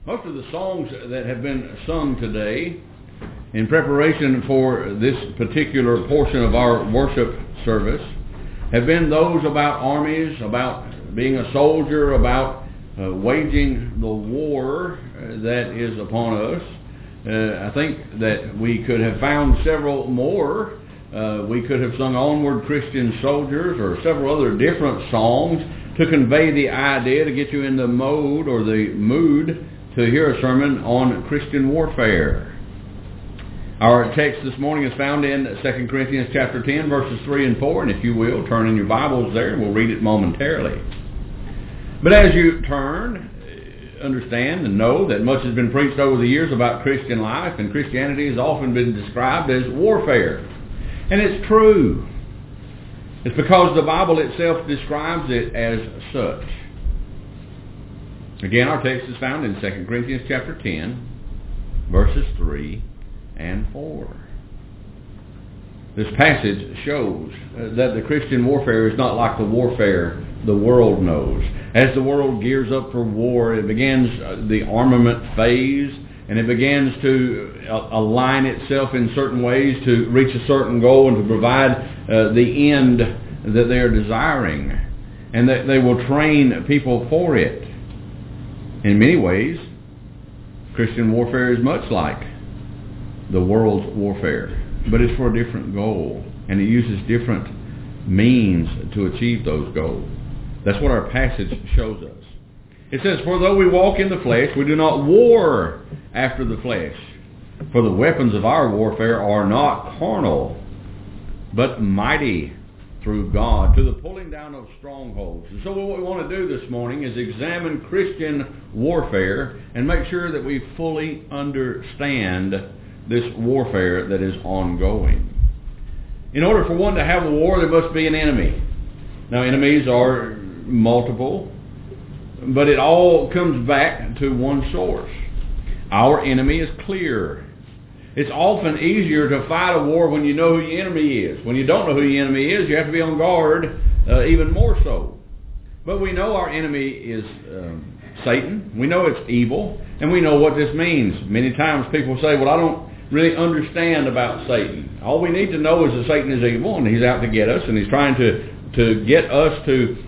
Most of the songs that have been sung today in preparation for this particular portion of our worship service have been those about armies, about being a soldier, about waging the war that is upon us. I think that we could have found several more. We could have sung Onward Christian Soldiers or several other different songs to convey the idea, to get you in the mode or the mood to hear a sermon on Christian warfare. Our text this morning is found in 2 Corinthians chapter 10, verses 3 and 4, and if you will, turn in your Bibles there, and we'll read it momentarily. But as you turn, understand and know that much has been preached over the years about Christian life, and Christianity has often been described as warfare. And it's true. It's because the Bible itself describes it as such. Again, our text is found in 2 Corinthians chapter 10, verses 3 and 4. This passage shows that the Christian warfare is not like the warfare the world knows. As the world gears up for war, it begins the armament phase, and it begins to align itself in certain ways to reach a certain goal and to provide the end that they are desiring, and that they will train people for it. In many ways, Christian warfare is much like the world's warfare, but it's for a different goal, and it uses different means to achieve those goals. That's what our passage shows us. It says, "For though we walk in the flesh, we do not war after the flesh. For the weapons of our warfare are not carnal, but mighty through God to the pulling down of strongholds." And so what we want to do this morning is examine Christian warfare and make sure that we fully understand this warfare that is ongoing. In order for one to have a war, there must be an enemy. Now, enemies are multiple, but it all comes back to one source. Our enemy is clear. It's often easier to fight a war when you know who your enemy is. When you don't know who your enemy is, you have to be on guard even more so. But we know our enemy is Satan. We know it's evil, and we know what this means. Many times people say, well, I don't really understand about Satan. All we need to know is that Satan is evil, and he's out to get us, and he's trying to get us to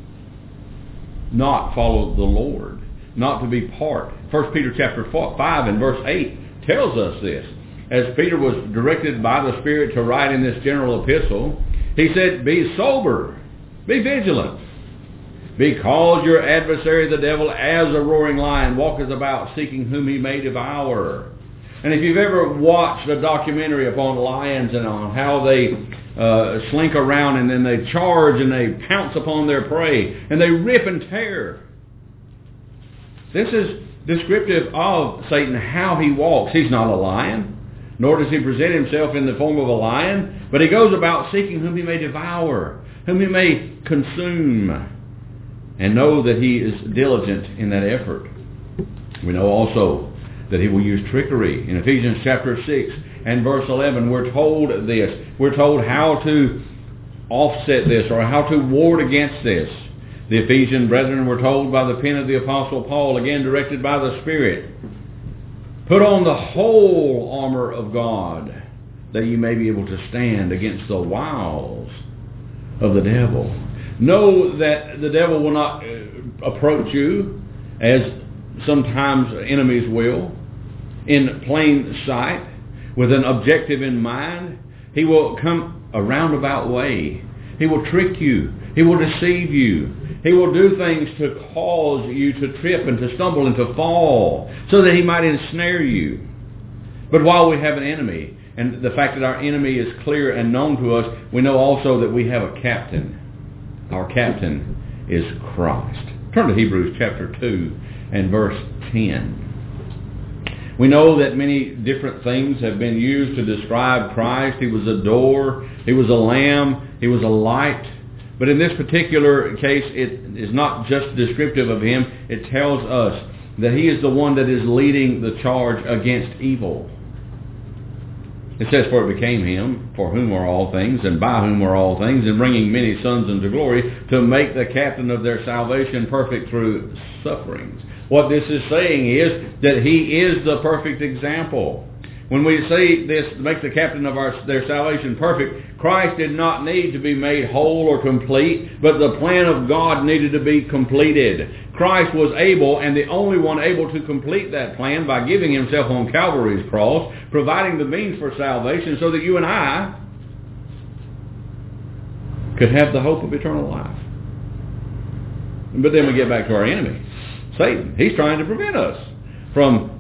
not follow the Lord, not to be part. 1 Peter chapter 5 and verse 8 tells us this. As Peter was directed by the Spirit to write in this general epistle, he said, "Be sober, be vigilant, because your adversary the devil, as a roaring lion, walketh about seeking whom he may devour." And if you've ever watched a documentary upon lions and on how they slink around and then they charge and they pounce upon their prey and they rip and tear, this is descriptive of Satan, how he walks. He's not a lion, nor does he present himself in the form of a lion, but he goes about seeking whom he may devour, whom he may consume, and know that he is diligent in that effort. We know also that he will use trickery. In Ephesians chapter 6 and verse 11, we're told this. We're told how to offset this or how to ward against this. The Ephesian brethren were told by the pen of the Apostle Paul, again directed by the Spirit, "Put on the whole armor of God, that you may be able to stand against the wiles of the devil." Know that the devil will not approach you, as sometimes enemies will, in plain sight, with an objective in mind. He will come a roundabout way. He will trick you. He will deceive you. He will do things to cause you to trip and to stumble and to fall, so that he might ensnare you. But while we have an enemy, and the fact that our enemy is clear and known to us, we know also that we have a captain. Our captain is Christ. Turn to Hebrews chapter 2 and verse 10. We know that many different things have been used to describe Christ. He was a door, he was a lamb, he was a light. But in this particular case, it is not just descriptive of him. It tells us that he is the one that is leading the charge against evil. It says, for it became him, for whom are all things, and by whom are all things, and bringing many sons unto glory, to make the captain of their salvation perfect through sufferings. What this is saying is that he is the perfect example. When we say this, make the captain of their salvation perfect, Christ did not need to be made whole or complete, but the plan of God needed to be completed. Christ was able, and the only one able to complete that plan by giving himself on Calvary's cross, providing the means for salvation so that you and I could have the hope of eternal life. But then we get back to our enemy, Satan. He's trying to prevent us from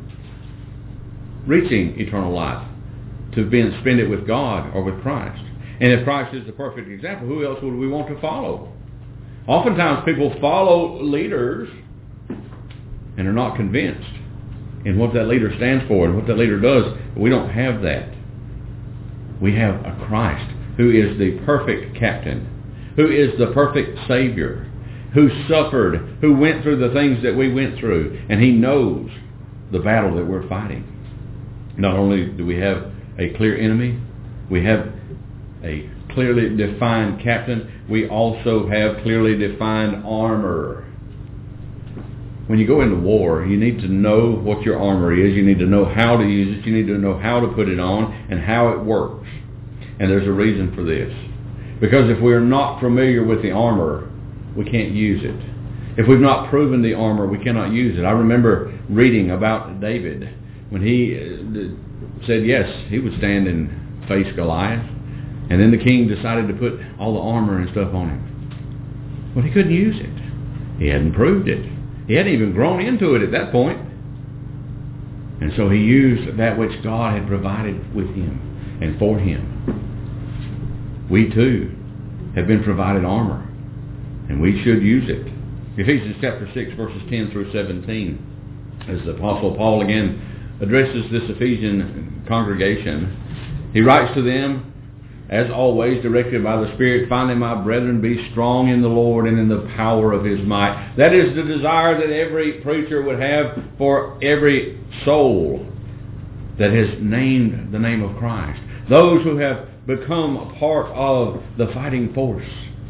reaching eternal life, to spend it with God or with Christ. And if Christ is the perfect example, who else would we want to follow? Oftentimes people follow leaders and are not convinced in what that leader stands for and what that leader does. We don't have that. We have a Christ who is the perfect captain, who is the perfect Savior, who suffered, who went through the things that we went through, and he knows the battle that we're fighting. Not only do we have a clear enemy, we have a clearly defined captain, we also have clearly defined armor. When you go into war, you need to know what your armor is, you need to know how to use it, you need to know how to put it on and how it works. And there's a reason for this. Because if we're not familiar with the armor, we can't use it. If we've not proven the armor, we cannot use it. I remember reading about David when he said yes, he would stand and face Goliath. And then the king decided to put all the armor and stuff on him. But he couldn't use it. He hadn't proved it. He hadn't even grown into it at that point. And so he used that which God had provided with him and for him. We too have been provided armor, and we should use it. Ephesians chapter 6, verses 10 through 17, as the Apostle Paul again addresses this Ephesian congregation. He writes to them, as always, directed by the Spirit, finally, my brethren, be strong in the Lord and in the power of his might. That is the desire that every preacher would have for every soul that has named the name of Christ. Those who have become a part of the fighting force.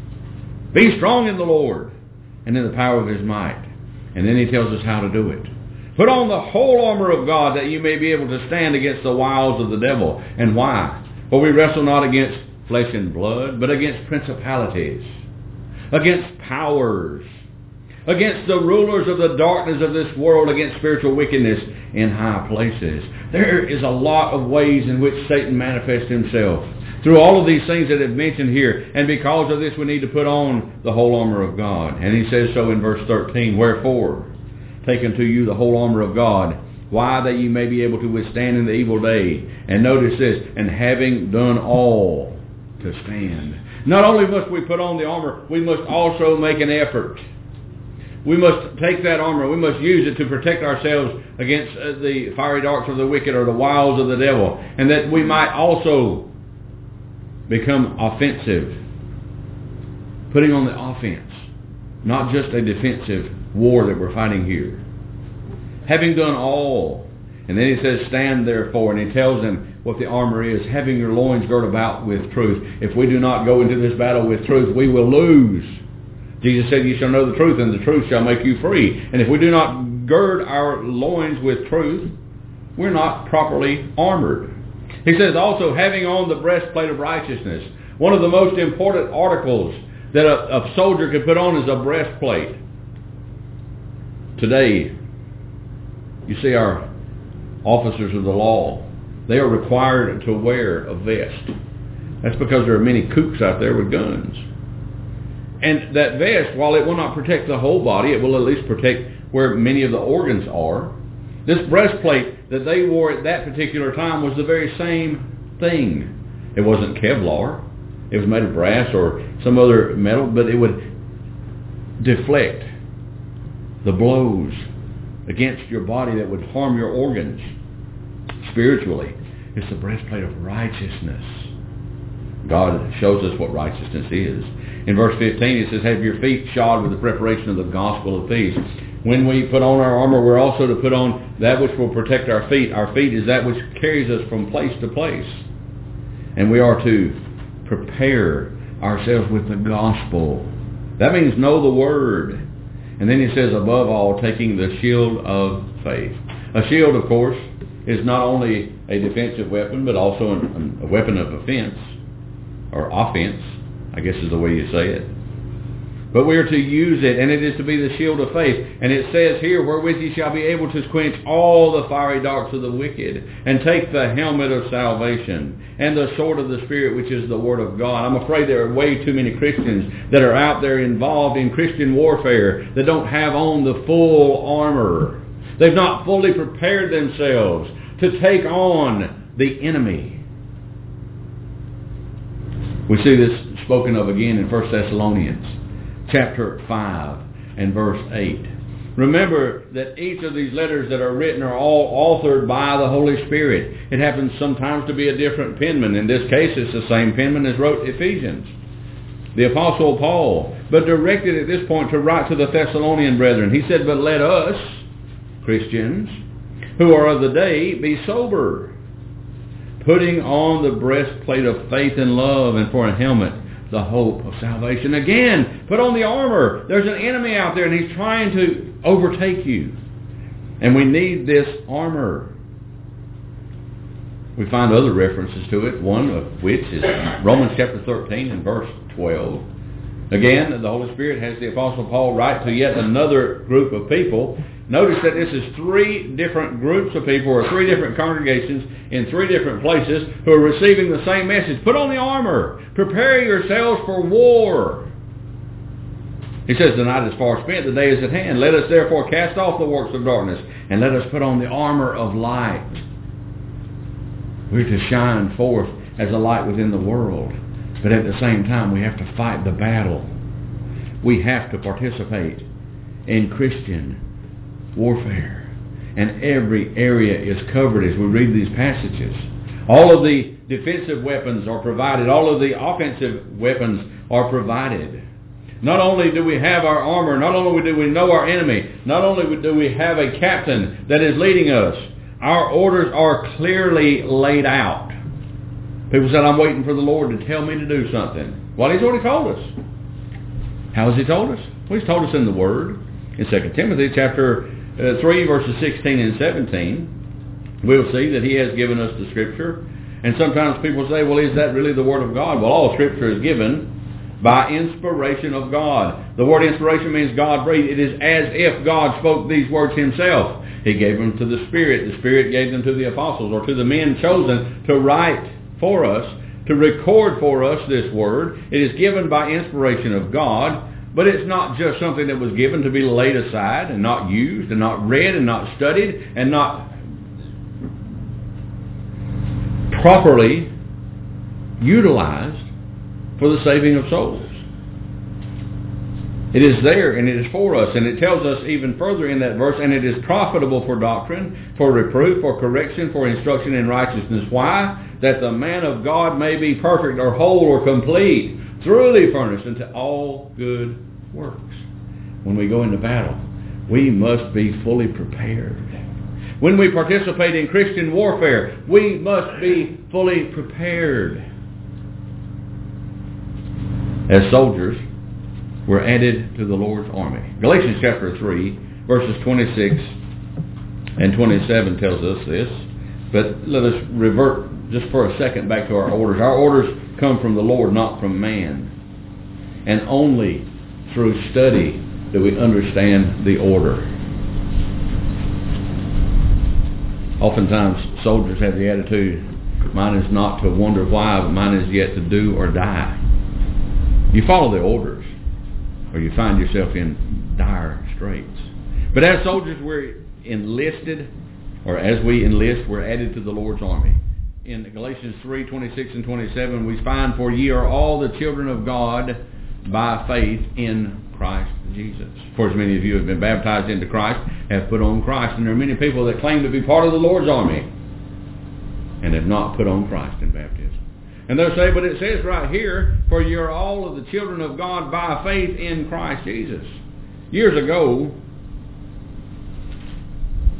Be strong in the Lord and in the power of his might. And then he tells us how to do it. Put on the whole armor of God that you may be able to stand against the wiles of the devil. And why? For we wrestle not against flesh and blood, but against principalities, against powers, against the rulers of the darkness of this world, against spiritual wickedness in high places. There is a lot of ways in which Satan manifests himself through all of these things that I've mentioned here. And because of this, we need to put on the whole armor of God. And he says so in verse 13, wherefore, take unto you the whole armor of God, why that ye may be able to withstand in the evil day. And notice this, and having done all to stand. Not only must we put on the armor, we must also make an effort. We must take that armor, we must use it to protect ourselves against the fiery darts of the wicked or the wiles of the devil. And that we might also become offensive. Putting on the offense. Not just a defensive war that we're fighting here. Having done all. And then he says, stand therefore. And he tells them what the armor is. Having your loins girt about with truth. If we do not go into this battle with truth, we will lose. Jesus said, you shall know the truth, and the truth shall make you free. And if we do not gird our loins with truth, we're not properly armored. He says also, having on the breastplate of righteousness. One of the most important articles that a soldier could put on is a breastplate. Today, you see our officers of the law, they are required to wear a vest. That's because there are many kooks out there with guns. And that vest, while it will not protect the whole body, it will at least protect where many of the organs are. This breastplate that they wore at that particular time was the very same thing. It wasn't Kevlar. It was made of brass or some other metal, but it would deflect the blows against your body that would harm your organs spiritually. It's the breastplate of righteousness. God shows us what righteousness is. In verse 15 it says, have your feet shod with the preparation of the gospel of peace. When we put on our armor, we're also to put on that which will protect our feet. Our feet is that which carries us from place to place. And we are to prepare ourselves with the gospel. That means know the Word. And then he says, above all, taking the shield of faith. A shield, of course, is not only a defensive weapon, but also a weapon of offense, or offense, I guess is the way you say it. But we are to use it, and it is to be the shield of faith. And it says here, wherewith ye shall be able to quench all the fiery darts of the wicked, and take the helmet of salvation, and the sword of the Spirit, which is the Word of God. I'm afraid there are way too many Christians that are out there involved in Christian warfare that don't have on the full armor. They've not fully prepared themselves to take on the enemy. We see this spoken of again in 1 Thessalonians chapter 5 and verse 8. Remember that each of these letters that are written are all authored by the Holy Spirit. It happens sometimes to be a different penman. In this case, it's the same penman as wrote Ephesians, the Apostle Paul, but directed at this point to write to the Thessalonian brethren. He said, but let us, Christians, who are of the day, be sober, putting on the breastplate of faith and love, and for a helmet, the hope of salvation. Again, put on the armor. There's an enemy out there, and he's trying to overtake you. And we need this armor. We find other references to it, one of which is Romans chapter 13 and verse 12. Again, the Holy Spirit has the Apostle Paul write to yet another group of people. Notice that this is 3 different groups of people, or 3 different congregations in 3 different places who are receiving the same message. Put on the armor. Prepare yourselves for war. He says, the night is far spent, the day is at hand. Let us therefore cast off the works of darkness, and let us put on the armor of light. We're to shine forth as a light within the world. But at the same time, we have to fight the battle. We have to participate in Christian warfare. And every area is covered as we read these passages. All of the defensive weapons are provided. All of the offensive weapons are provided. Not only do we have our armor, not only do we know our enemy, not only do we have a captain that is leading us, our orders are clearly laid out. People said, I'm waiting for the Lord to tell me to do something. Well, He's already told us. How has He told us? Well, He's told us in the Word. In 2 Timothy chapter 3, verses 16 and 17, we'll see that He has given us the Scripture. And sometimes people say, well, is that really the Word of God? Well, all Scripture is given by inspiration of God. The word inspiration means God breathed. It is as if God spoke these words Himself. He gave them to the Spirit. The Spirit gave them to the apostles, or to the men chosen to write for us, to record for us this Word. It is given by inspiration of God. But it's not just something that was given to be laid aside and not used and not read and not studied and not properly utilized for the saving of souls. It is there and it is for us, and it tells us even further in that verse, and it is profitable for doctrine, for reproof, for correction, for instruction in righteousness. Why? That the man of God may be perfect or whole or complete, thoroughly furnished unto all good works. When we go into battle, we must be fully prepared. When we participate in Christian warfare, we must be fully prepared. As soldiers, we're added to the Lord's army. Galatians chapter 3, verses 26 and 27 tells us this. But let us revert just for a second back to our orders. Our orders come from the Lord, not from man. And only through study do we understand the order. Oftentimes soldiers have the attitude, mine is not to wonder why, but mine is yet to do or die. You follow the orders, or you find yourself in dire straits. But as soldiers, we're enlisted, or as we enlist, we're added to the Lord's army. In Galatians 3, 26 and 27, we find, for ye are all the children of God by faith in Christ Jesus. For as many of you have been baptized into Christ, have put on Christ. And there are many people that claim to be part of the Lord's army and have not put on Christ in baptism. And they'll say, but it says right here, for you are all of the children of God by faith in Christ Jesus. Years ago,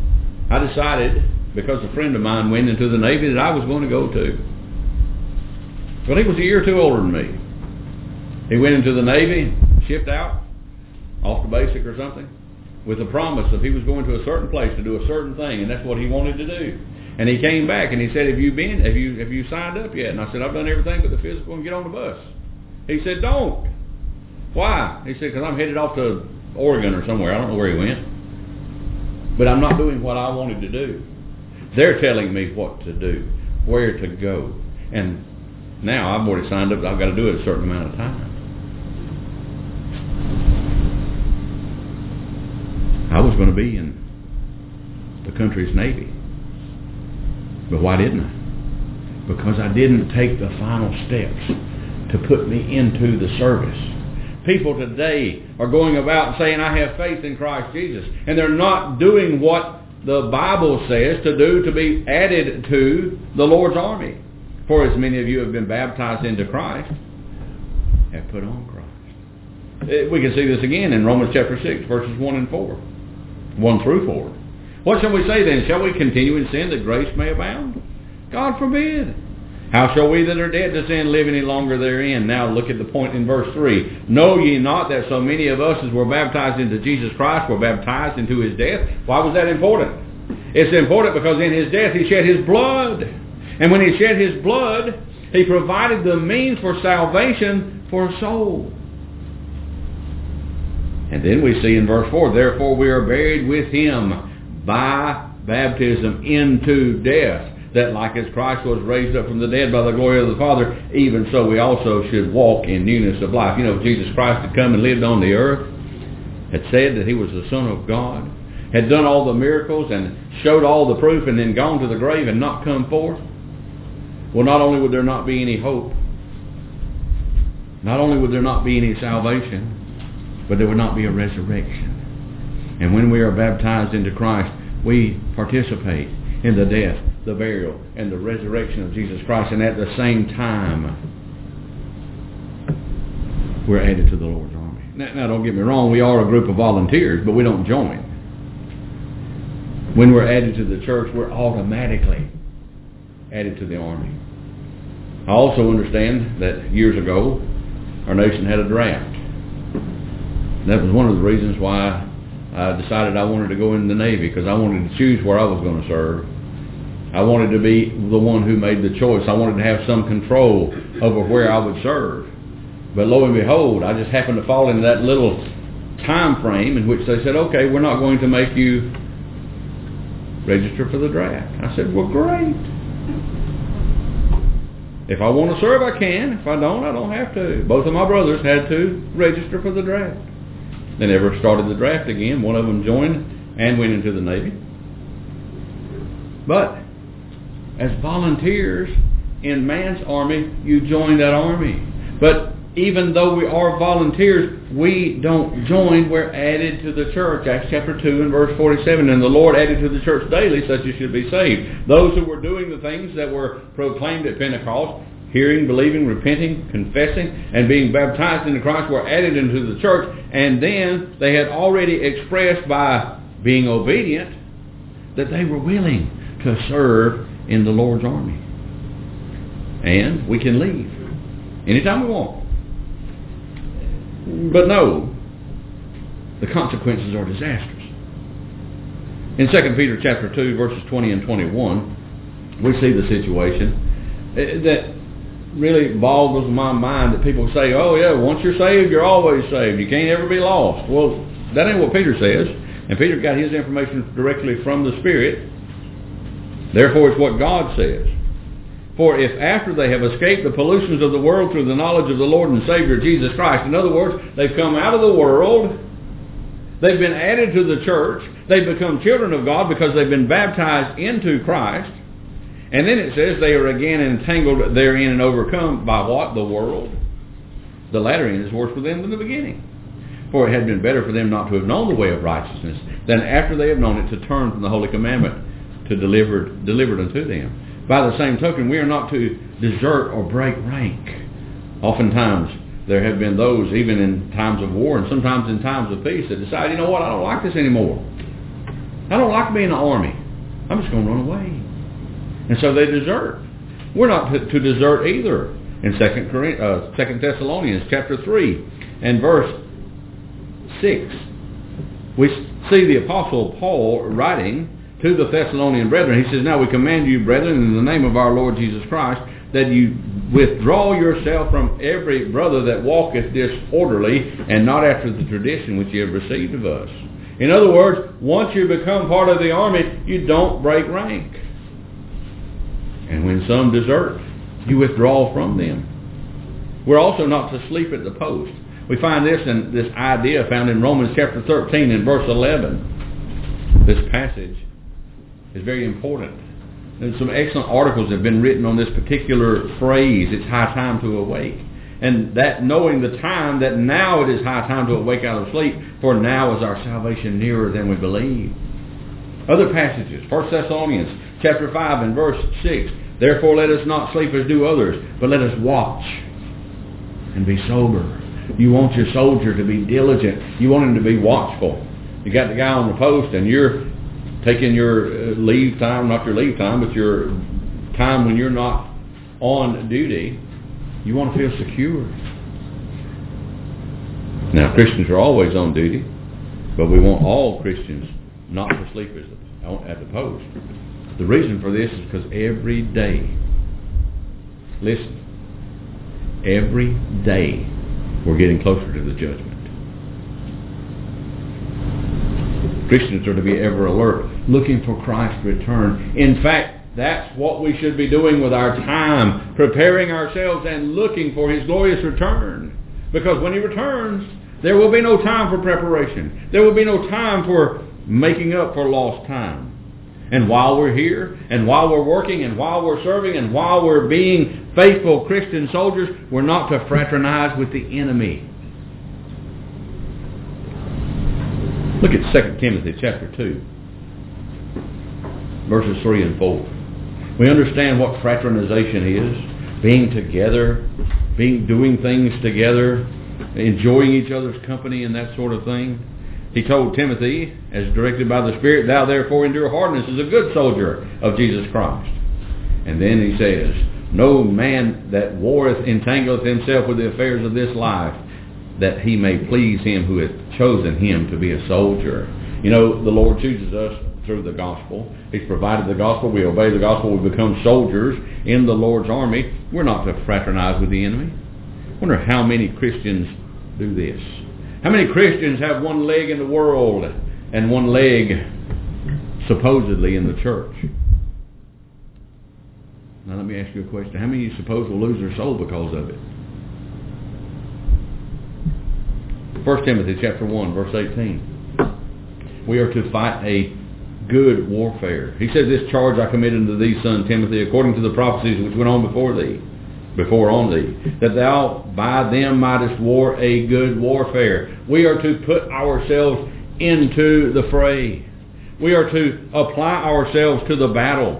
I decided, because a friend of mine went into the Navy, that I was going to go too. Well, he was a year or two older than me. He went into the Navy, shipped out, off to basic or something, with the promise that he was going to a certain place to do a certain thing, and that's what he wanted to do. And he came back and he said, have you signed up yet? And I said, I've done everything but the physical and get on the bus. He said, don't. Why? He said, because I'm headed off to Oregon or somewhere. I don't know where he went. But I'm not doing what I wanted to do. They're telling me what to do, where to go. And now I've already signed up. I've got to do it a certain amount of time. I was going to be in the country's Navy. But why didn't I? Because I didn't take the final steps to put me into the service. People today are going about saying, I have faith in Christ Jesus. And they're not doing what the Bible says to do to be added to the Lord's army. For as many of you have been baptized into Christ, have put on Christ. We can see this again in Romans chapter 6, verses 1 and 4. 1 through 4. What shall we say then? Shall we continue in sin that grace may abound? God forbid. How shall we that are dead to sin live any longer therein? Now look at the point in verse 3. Know ye not that so many of us as were baptized into Jesus Christ were baptized into his death? Why was that important? It's important because in his death he shed his blood. And when he shed his blood, he provided the means for salvation for a soul. And then we see in verse 4, therefore we are buried with him by baptism into death, that like as Christ was raised up from the dead by the glory of the Father, even so we also should walk in newness of life. You know, Jesus Christ had come and lived on the earth, had said that he was the Son of God, had done all the miracles and showed all the proof and then gone to the grave and not come forth. Well, not only would there not be any hope, not only would there not be any salvation, but there would not be a resurrection. And when we are baptized into Christ, we participate in the death, the burial, and the resurrection of Jesus Christ. And at the same time, we're added to the Lord's army. Now don't get me wrong, we are a group of volunteers, but we don't join. When we're added to the church, we're automatically added to the army. I also understand that years ago, our nation had a draft. That was one of the reasons why I decided I wanted to go in the Navy, because I wanted to choose where I was going to serve. I wanted to be the one who made the choice. I wanted to have some control over where I would serve. But lo and behold, I just happened to fall into that little time frame in which they said, okay, we're not going to make you register for the draft. I said, well, great. If I want to serve, I can. If I don't have to. Both of my brothers had to register for the draft. They never started the draft again. One of them joined and went into the Navy. But as volunteers in man's army, you join that army. But even though we are volunteers, we don't join. We're added to the church. Acts chapter 2 and verse 47. And the Lord added to the church daily such as should be saved. Those who were doing the things that were proclaimed at Pentecost, hearing, believing, repenting, confessing, and being baptized into Christ, were added into the church. And then they had already expressed by being obedient that they were willing to serve in the Lord's army. And we can leave anytime we want. But no, the consequences are disastrous. In 2 Peter chapter 2, verses 20 and 21, we see the situation that really boggles my mind, that people say, oh yeah, once you're saved, you're always saved. You can't ever be lost. Well, that ain't what Peter says. And Peter got his information directly from the Spirit. Therefore, it's what God says. For if after they have escaped the pollutions of the world through the knowledge of the Lord and Savior Jesus Christ, in other words, they've come out of the world, they've been added to the church, they've become children of God because they've been baptized into Christ, and then it says they are again entangled therein and overcome by what? The world. The latter end is worse for them than the beginning. For it had been better for them not to have known the way of righteousness than after they have known it to turn from the holy commandment to delivered unto them. By the same token, we are not to desert or break rank. Oftentimes, there have been those, even in times of war and sometimes in times of peace, that decide, you know what, I don't like this anymore. I don't like being in the army. I'm just going to run away. And so they desert. We're not to desert either. in 2 Thessalonians chapter 3 and verse 6. We see the Apostle Paul writing to the Thessalonian brethren. He says, "Now we command you, brethren, in the name of our Lord Jesus Christ, that you withdraw yourself from every brother that walketh disorderly, and not after the tradition which you have received of us." In other words, once you become part of the army, you don't break rank. And when some desert, you withdraw from them. We're also not to sleep at the post. We find this idea found in Romans chapter 13 and verse 11. This passage is very important. And some excellent articles have been written on this particular phrase, "It's high time to awake." And that knowing the time, that now it is high time to awake out of sleep, for now is our salvation nearer than we believe. Other passages, 1 Thessalonians chapter 5 and verse 6, "Therefore let us not sleep as do others, but let us watch and be sober." You want your soldier to be diligent. You want him to be watchful. You got the guy on the post and you're taking your leave time, not your leave time, but your time when you're not on duty. You want to feel secure. Now, Christians are always on duty, but we want all Christians not to sleep at the post. The reason for this is because every day, listen, every day we're getting closer to the judgment. Christians are to be ever alert, looking for Christ's return. In fact, that's what we should be doing with our time, preparing ourselves and looking for His glorious return. Because when He returns, there will be no time for preparation. There will be no time for making up for lost time. And while we're here, and while we're working, and while we're serving, and while we're being faithful Christian soldiers, we're not to fraternize with the enemy. Look at 2 Timothy chapter 2, verses 3 and 4. We understand what fraternization is, being together, doing things together, enjoying each other's company and that sort of thing. He told Timothy, as directed by the Spirit, "Thou therefore endure hardness as a good soldier of Jesus Christ." And then he says, "No man that warreth entangleth himself with the affairs of this life, that he may please him who hath chosen him to be a soldier." You know, the Lord chooses us through the gospel. He's provided the gospel. We obey the gospel. We become soldiers in the Lord's army. We're not to fraternize with the enemy. I wonder how many Christians do this. How many Christians have one leg in the world and one leg supposedly in the church? Now let me ask you a question. How many you suppose will lose their soul because of it? 1 Timothy chapter 1, verse 18. We are to fight a good warfare. He says, "This charge I commit unto thee, son Timothy, according to the prophecies which went on before on thee, that thou by them mightest war a good warfare." We are to put ourselves into the fray. We are to apply ourselves to the battle.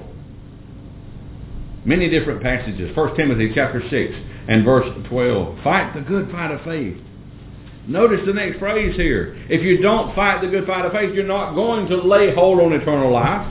Many different passages. 1 Timothy chapter 6 and verse 12. Fight the good fight of faith. Notice the next phrase here. If you don't fight the good fight of faith, you're not going to lay hold on eternal life.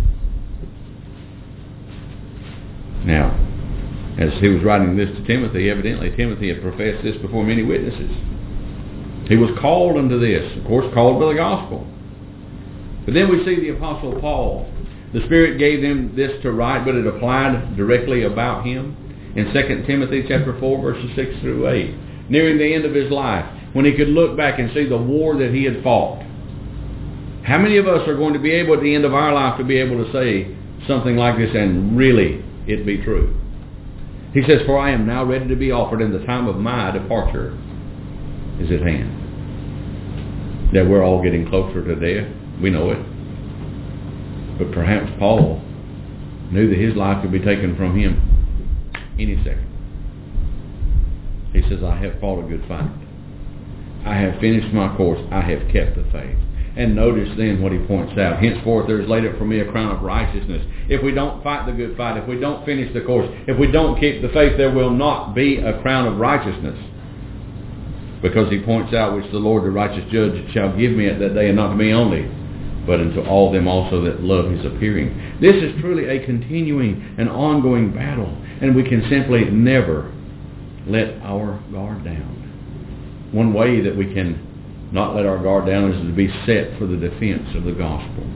Now, as he was writing this to Timothy, evidently Timothy had professed this before many witnesses. He was called unto this, of course, called by the gospel. But then we see the Apostle Paul. The Spirit gave him this to write, but it applied directly about him. In 2 Timothy chapter 4, verses 6 through 8, nearing the end of his life, when he could look back and see the war that he had fought. How many of us are going to be able at the end of our life to be able to say something like this and really it be true? He says, "For I am now ready to be offered, and the time of my departure is at hand." That we're all getting closer to death. We know it. But perhaps Paul knew that his life could be taken from him any second. He says, "I have fought a good fight. I have finished my course. I have kept the faith." And notice then what he points out. "Henceforth there is laid up for me a crown of righteousness." If we don't fight the good fight, if we don't finish the course, if we don't keep the faith, there will not be a crown of righteousness. Because he points out, "Which the Lord the righteous judge shall give me at that day, and not to me only, but unto all them also that love his appearing." This is truly a continuing and ongoing battle, and we can simply never let our guard down. One way that we can not let our guard down is to be set for the defense of the gospel.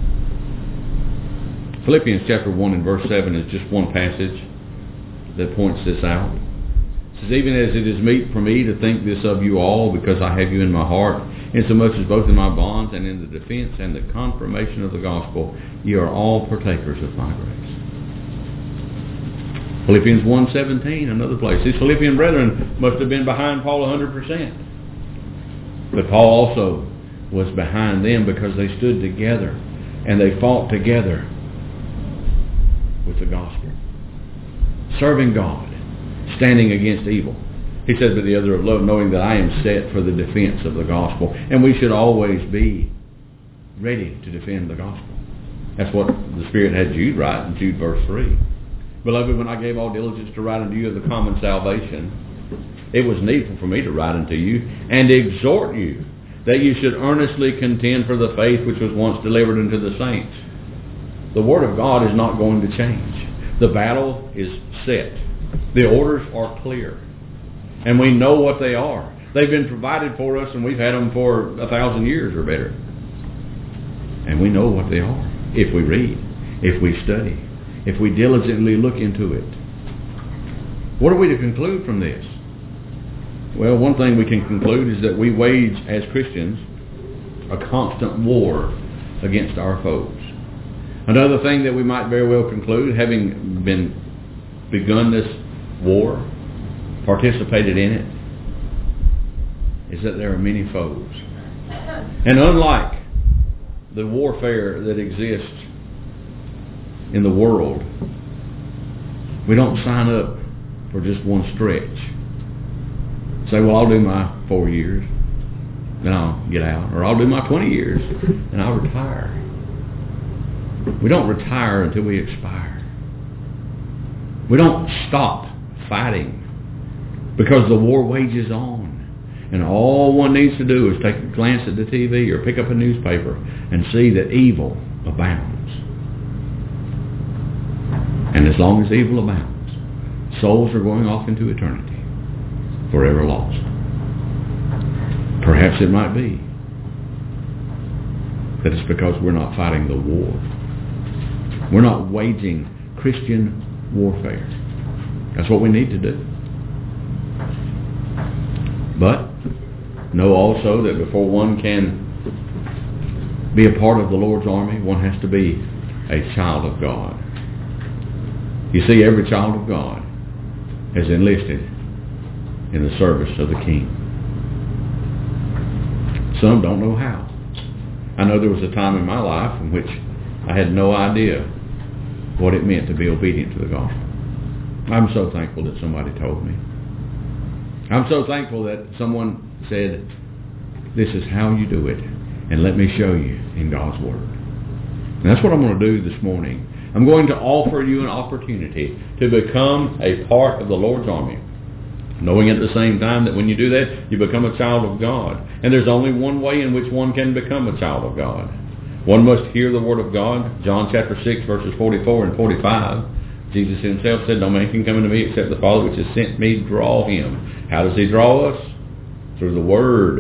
Philippians chapter 1 and verse 7 is just one passage that points this out. It says, even as it is meet for me to think this of you all, because I have you in my heart, insomuch as both in my bonds and in the defense and the confirmation of the gospel, you are all partakers of my grace. Philippians 1:17, another place. These Philippian brethren must have been behind Paul 100%. But Paul also was behind them because they stood together and they fought together with the gospel, serving God, standing against evil. He says to the other of love, knowing that I am set for the defense of the gospel. And we should always be ready to defend the gospel. That's what the Spirit had Jude write in Jude verse 3. Beloved, when I gave all diligence to write unto you of the common salvation, it was needful for me to write unto you and exhort you that you should earnestly contend for the faith which was once delivered unto the saints. The Word of God is not going to change. The battle is set. The orders are clear. And we know what they are. They've been provided for us, and we've had them for 1,000 years or better. And we know what they are if we read, if we study, if we diligently look into it. What are we to conclude from this? Well, one thing we can conclude is that we wage, as Christians, a constant war against our foes. Another thing that we might very well conclude, having begun this war, participated in it, is that there are many foes. And unlike the warfare that exists in the world, we don't sign up for just one stretch. Say, well, I'll do my 4 years, then I'll get out. Or I'll do my 20 years, and I'll retire. We don't retire until we expire. We don't stop fighting because the war wages on. And all one needs to do is take a glance at the TV or pick up a newspaper and see that evil abounds. And as long as evil abounds, souls are going off into eternity, forever lost. Perhaps it might be that it's because we're not fighting the war. We're not waging Christian warfare. That's what we need to do. But know also that before one can be a part of the Lord's army, one has to be a child of God. You see, every child of God has enlisted in the service of the King. Some don't know how. I know there was a time in my life in which I had no idea what it meant to be obedient to the gospel. I'm so thankful that somebody told me. I'm so thankful that someone said, this is how you do it, and let me show you in God's Word. And that's what I'm going to do this morning. I'm going to offer you an opportunity to become a part of the Lord's army, knowing at the same time that when you do that, you become a child of God. And there's only one way in which one can become a child of God. One must hear the Word of God. John chapter 6, verses 44 and 45. Jesus himself said, no man can come unto me except the Father which has sent me draw him. How does he draw us? Through the Word.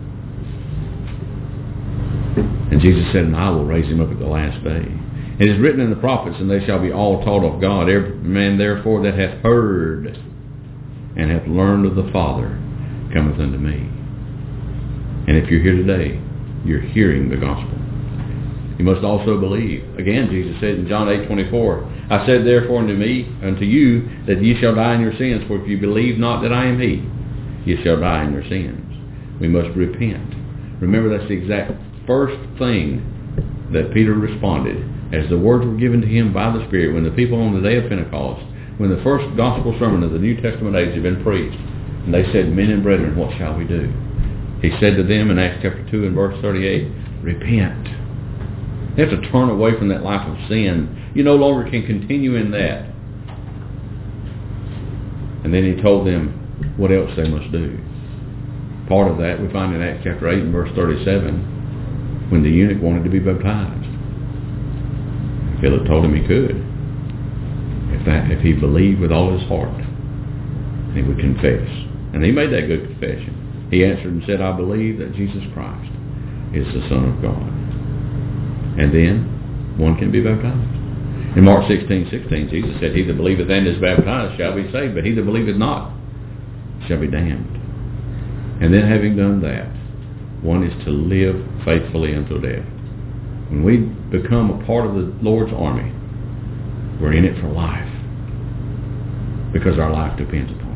And Jesus said, and I will raise him up at the last day. It is written in the prophets, and they shall be all taught of God. Every man therefore that hath heard and hath learned of the Father cometh unto me. And if you're here today, you're hearing the gospel. You must also believe. Again, Jesus said in John 8:24, I said therefore unto you, that ye shall die in your sins, for if you believe not that I am he, ye shall die in your sins. We must repent. Remember, that's the exact first thing that Peter responded as the words were given to him by the Spirit when the people on the day of Pentecost, when the first gospel sermon of the New Testament age had been preached, and they said, men and brethren, what shall we do? He said to them in Acts chapter 2 and verse 38, repent. You have to turn away from that life of sin. You no longer can continue in that. And then he told them what else they must do. Part of that we find in Acts chapter 8 and verse 37, when the eunuch wanted to be baptized. Philip told him he could, if he believed with all his heart he would confess. And he made that good confession. He answered and said, I believe that Jesus Christ is the Son of God. And then one can be baptized. In Mark 16:16, Jesus said, he that believeth and is baptized shall be saved, but he that believeth not shall be damned. And then having done that, one is to live faithfully until death. When we become a part of the Lord's army, we're in it for life, because our life depends upon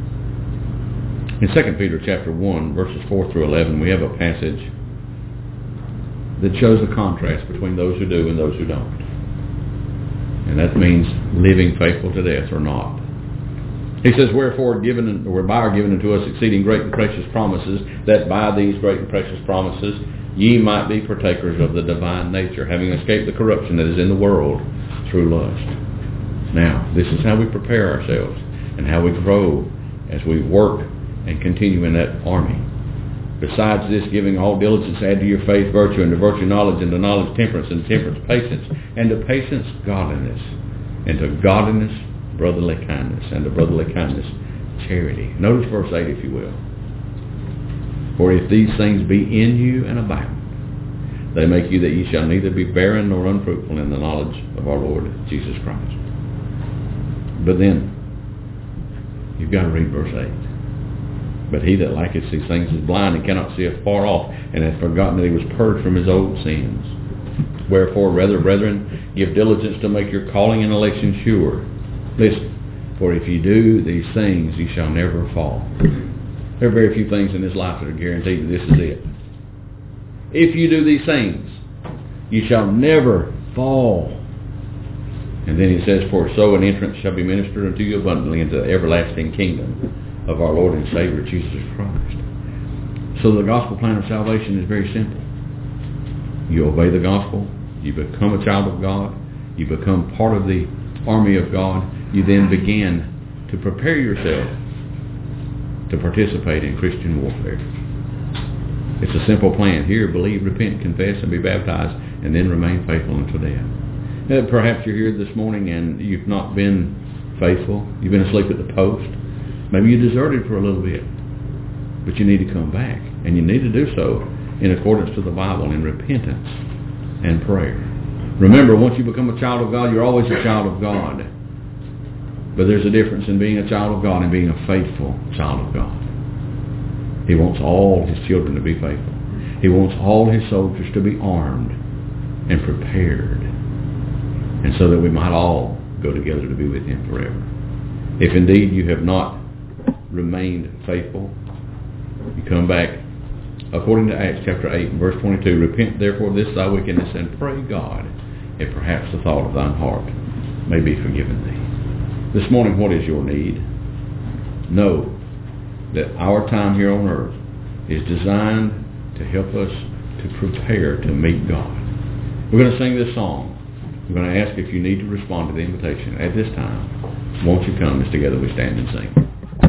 it. In 2 Peter chapter 1, verses 4 through 11, we have a passage that shows the contrast between those who do and those who don't. And that means living faithful to death or not. He says, wherefore whereby are given unto us exceeding great and precious promises, that by these great and precious promises ye might be partakers of the divine nature, having escaped the corruption that is in the world through lust. Now, this is how we prepare ourselves and how we grow as we work and continue in that army. Besides this, giving all diligence, add to your faith virtue, and to virtue knowledge, and to knowledge temperance, and to temperance patience, and to patience godliness, and to godliness brotherly kindness, and to brotherly kindness charity. Notice verse 8, if you will. For if these things be in you and abound, they make you that ye shall neither be barren nor unfruitful in the knowledge of our Lord Jesus Christ. But then, you've got to read verse 8. But he that liketh these things is blind and cannot see afar off, and hath forgotten that he was purged from his old sins. Wherefore, rather, brethren, give diligence to make your calling and election sure. Listen, for if you do these things, you shall never fall. There are very few things in this life that are guaranteed that this is it. If you do these things, you shall never fall. And then he says, for so an entrance shall be ministered unto you abundantly into the everlasting kingdom of our Lord and Savior Jesus Christ. So the gospel plan of salvation is very simple. You obey the gospel, you become a child of God, you become part of the army of God, you then begin to prepare yourself to participate in Christian warfare. It's a simple plan. Hear, believe, repent, confess, and be baptized, and then remain faithful until death. Perhaps you're here this morning and you've not been faithful. You've been asleep at the post. Maybe you deserted for a little bit. But you need to come back. And you need to do so in accordance to the Bible, in repentance and prayer. Remember, once you become a child of God, you're always a child of God. But there's a difference in being a child of God and being a faithful child of God. He wants all his children to be faithful. He wants all his soldiers to be armed and prepared, and so that we might all go together to be with him forever. If indeed you have not remained faithful, you come back according to Acts chapter 8 and verse 22. Repent therefore of this thy wickedness, and pray God, if perhaps the thought of thine heart may be forgiven thee. This morning, what is your need? Know that our time here on earth is designed to help us to prepare to meet God. We're going to sing this song. We're going to ask if you need to respond to the invitation. At this time, won't you come as together we stand and sing?